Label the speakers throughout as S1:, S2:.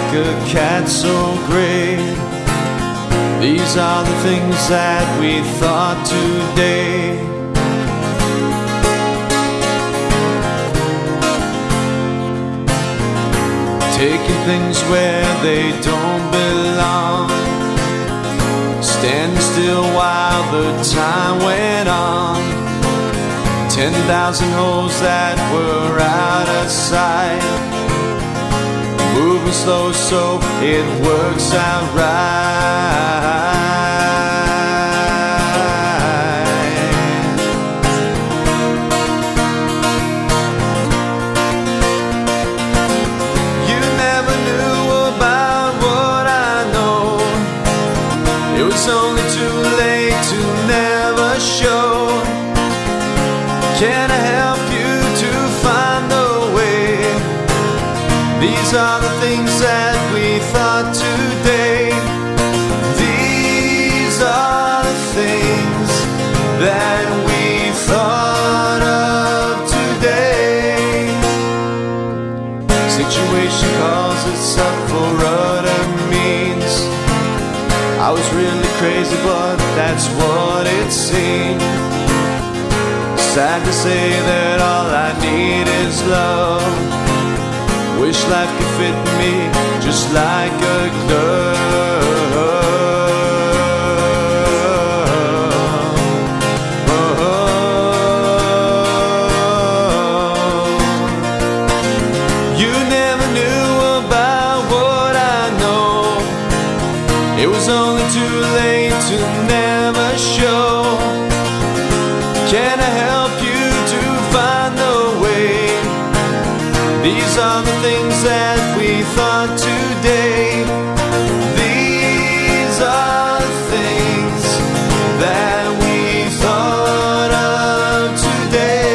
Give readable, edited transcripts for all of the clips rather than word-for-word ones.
S1: like a cat so gray. These are the things that we thought today. Taking things where they don't belong, standing still while the time went on. 10,000 holes that were out of sight, moving slow so it works out right. You never knew about what I know. It was only too late to never show. Can I help you to find the way? These are the things that we thought today. These are the things that we thought of today. Situation calls itself for other means. I was really crazy, but that's what it seemed. Sad to say that all I need is love. Wish life could fit me just like a glove. You never knew about what I know. It was only too late to never show. Can I help you to find the way? These are the things that we thought today. These are the things that we thought of today.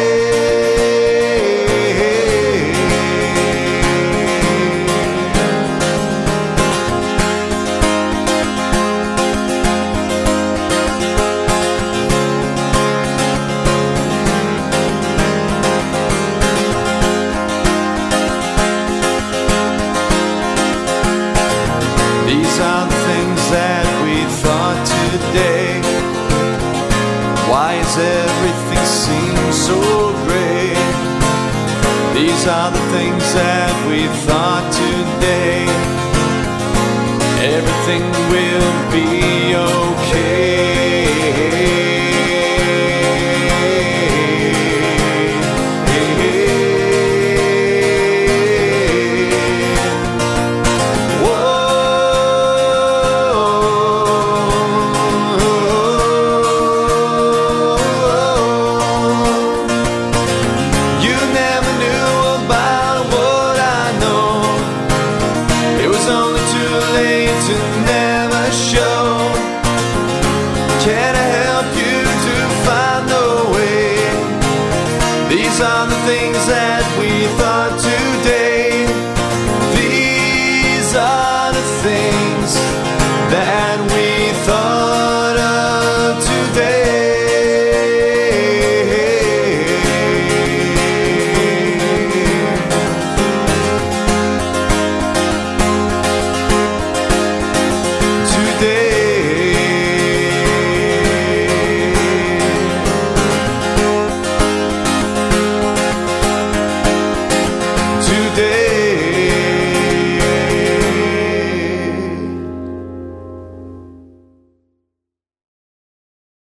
S1: These are the things that we thought today. Why does everything seem so gray? These are the things that we thought today. Everything will be okay. To never show. Can I help you to find the way? These are the things that